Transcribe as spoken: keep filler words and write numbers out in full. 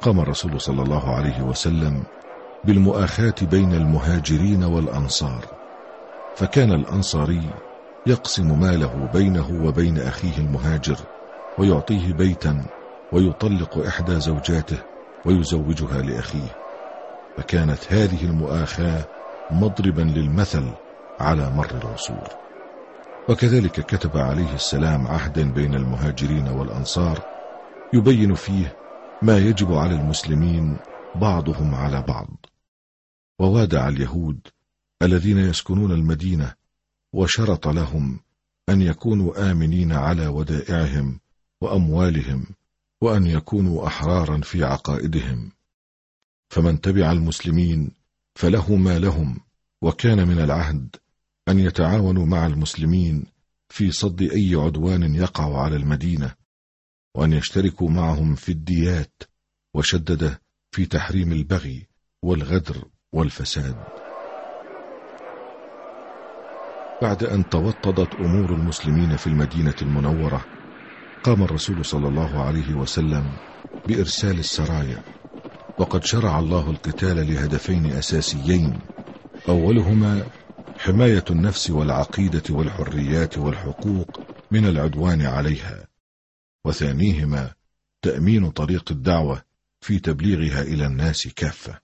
قام الرسول صلى الله عليه وسلم بالمؤاخاة بين المهاجرين والأنصار، فكان الأنصاري يقسم ماله بينه وبين أخيه المهاجر، ويعطيه بيتا، ويطلق إحدى زوجاته ويزوجها لأخيه، فكانت هذه المؤاخاة مضربا للمثل على مر العصور. وكذلك كتب عليه السلام عهدا بين المهاجرين والأنصار يبين فيه ما يجب على المسلمين بعضهم على بعض، ووادع اليهود الذين يسكنون المدينة وشرط لهم أن يكونوا آمنين على ودائعهم وأموالهم، وأن يكونوا أحرارا في عقائدهم، فمن تبع المسلمين فله ما لهم. وكان من العهد أن يتعاونوا مع المسلمين في صد أي عدوان يقع على المدينة، وأن يشتركوا معهم في الديات، وشدد في تحريم البغي والغدر والفساد. بعد أن توطدت أمور المسلمين في المدينة المنورة، قام الرسول صلى الله عليه وسلم بإرسال السرايا، وقد شرع الله القتال لهدفين أساسيين: أولهما حماية النفس والعقيدة والحريات والحقوق من العدوان عليها، وثانيهما تأمين طريق الدعوة في تبليغها إلى الناس كافة.